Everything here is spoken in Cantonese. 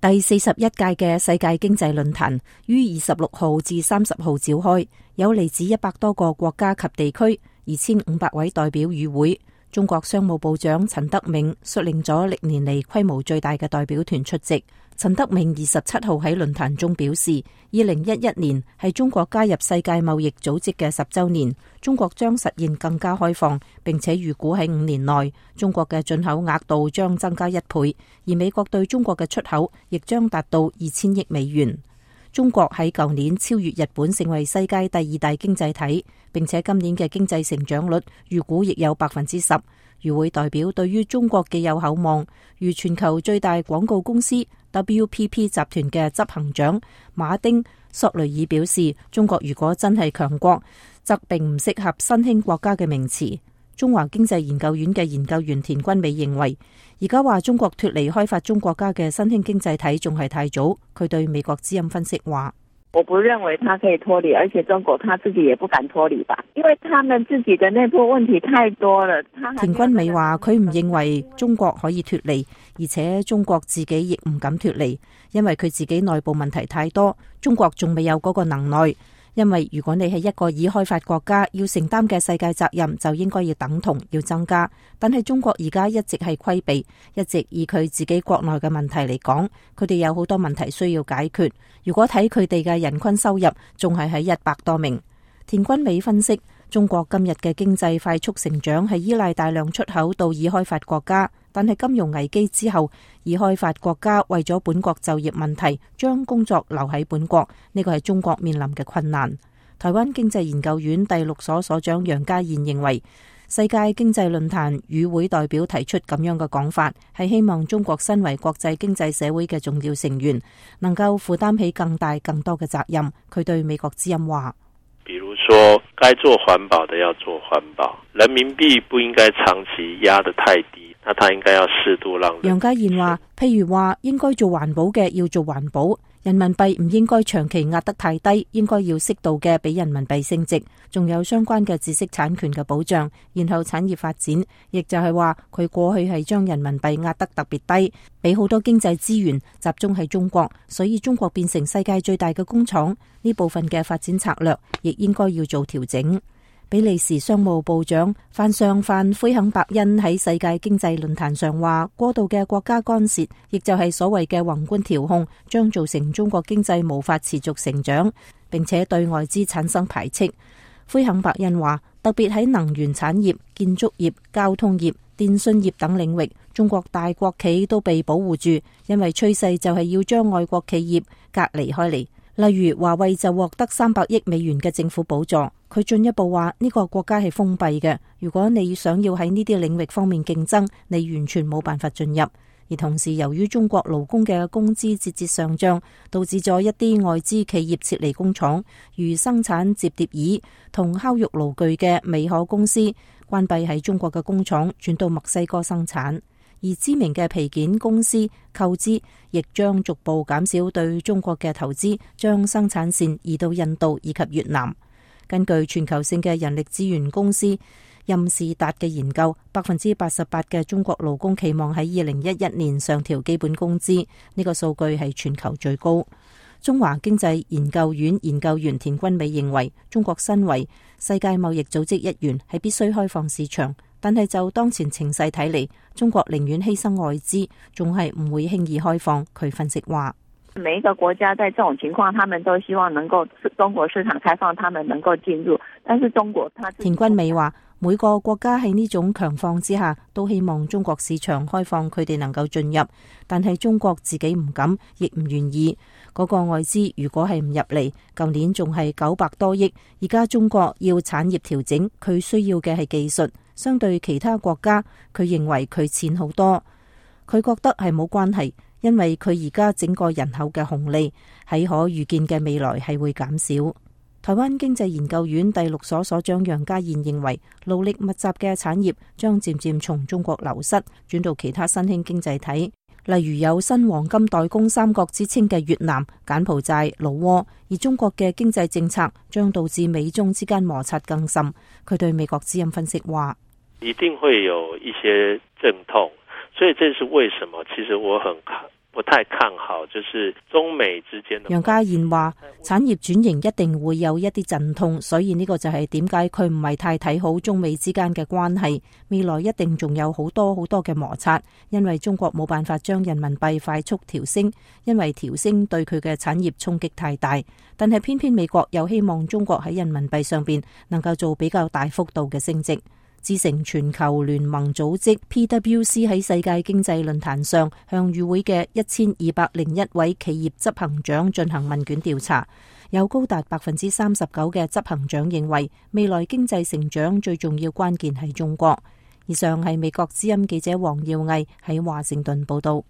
第41屆嘅世界經濟論壇於26號至30號召開，有嚟自100多個國家及地區2500位代表與會。中國商務部長陳德銘率領咗歷年嚟規模最大嘅代表團出席。陳德銘27號喺論壇中表示，2011年係中國加入世界貿易組織嘅10週年，中國將實現更加開放，並且預估喺5年內，中國嘅進口額度將增加1倍，而美國對中國嘅出口亦將達到2000億美元。中國喺舊年超越日本，成為世界第2大經濟體，並且今年嘅經濟成長率預估亦有10%。與會代表對於中國既有厚望，如全球最大廣告公司 WPP 集團嘅執行長馬丁索雷爾表示，中國如果真係強國，則並唔適合新興國家嘅名詞。中華經濟研究院嘅研究員田君美認為，而家話中國脫離開發中國家嘅新興經濟體仲係太早。佢對美國之音分析話， 我不認為他可以脫離，而且中國他自己也不敢脫離吧，因為他們自己的內部問題太多了。 田君美話佢唔認為中國可以脫離，而且中國自己亦唔敢脫離，因為佢自己內部問題太多，中國仲未有嗰個能耐。因為如果你係一個已開發國家，要承擔嘅世界責任就應該要等同，要增加。但係中國而家一直係規避，一直以佢自己國內嘅問題嚟講，佢哋有好多問題需要解決。如果睇佢哋嘅人均收入，仲係喺100多名。田君美分析，中國今日嘅經濟快速成長係依賴大量出口到已開發國家，但係金融危機之後，已開發國家為咗本國就業問題，將工作留喺本國，呢個係中國面臨嘅困難。台灣經濟研究院第6所所長楊家燕認為，世界經濟論壇與會代表提出咁樣嘅講法，係希望中國身為國際經濟社會嘅重要成員，能夠負擔起更大更多嘅責任。佢對美國之音話， 比如說該做環保的要做環保，人民幣不應該長期壓得太低，那他應該要適度讓。 楊家燕話，譬如話應該做環保嘅要做環保，人民幣唔應該長期壓得太低，應該要適度嘅俾人民幣升值，仲有相關嘅知識產權嘅保障，然後產業發展，亦就係話佢過去係將人民幣壓得特別低，俾好多經濟資源集中喺中國，所以中國變成世界最大嘅工廠，呢部分嘅發展策略亦應該要做調整。比利時商務部長范尚范魁肯伯恩喺世界經濟論壇上話，過度嘅國家干涉，亦就係所謂嘅宏觀調控，將造成中國經濟無法持續成長，並且對外資產生排斥。魁肯伯恩話，特別喺能源產業、建築業、交通業、電信業等領域，中國大國企都被保護住，因為趨勢就係要將外國企業隔離開嚟。例如華為就獲得300億美元嘅政府補助。佢進一步話，呢個國家係封閉嘅，如果你想要喺呢啲領域方面競爭，你完全冇辦法進入。而同時，由於中國勞工嘅工資節節上漲，導致咗一啲外資企業撤離工廠，如生產摺疊椅同烤肉爐具嘅美可公司關閉喺中國嘅工廠，轉到墨西哥生產。而知名嘅皮件公司購資亦將逐步減少對中國嘅投資，將生產線移到印度以及越南。根據全球性嘅人力資源公司任仕達嘅研究，88%嘅中國勞工期望喺2011年上調基本工資，呢個數據係全球最高。中華經濟研究院研究員田君美認為，中國身為世界貿易組織一員，係必須開放市場。但係就當前情勢睇嚟，中國寧願犧牲外資，仲係唔會輕易開放。佢分析話， 每一個國家在這種情況，他們都希望能夠中國市場開放，他們能夠進入。但是中國， 田君美話，每個國家喺呢種強況之下，都希望中國市場開放，佢哋能夠進入。但係中國自己唔敢，亦唔願意。嗰個外資如果係唔入嚟，舊年仲係900多億，而家中國要產業調整，佢需要嘅係技術。相對其他國家，佢認為佢錢好多，佢覺得係冇關係，因為佢而家整個人口嘅紅利喺可預見嘅未來係會減少。台灣經濟研究院第6所所長楊家燕認為，勞力密集嘅產業將漸漸從中國流失，轉到其他新興經濟體，例如有新黃金代工三國之稱嘅越南、柬埔寨、老撾。而中國嘅經濟政策將導致美中之間摩擦更甚。佢對美國之音分析話， 一定會有一些陣痛，所以這是為什麼其實我很不太看好，就是中美之間的。 楊家賢話，產業轉型一定會有一啲陣痛，所以呢個就係點解佢唔係太睇好中美之間嘅關係，未來一定仲有好多好多嘅摩擦，因為中國冇辦法將人民幣快速調升，因為調升對佢嘅產業衝擊太大，但係偏偏美國又希望中國喺人民幣上邊能夠做比較大幅度嘅升值。資誠全球聯盟組織 PwC 喺世界經濟論壇上向與會嘅1201位企業執行長進行問卷調查，有高達 39% 嘅執行長認為未來經濟成長最重要關鍵係中國。以上係美國之音記者黃耀毅喺華盛頓報道。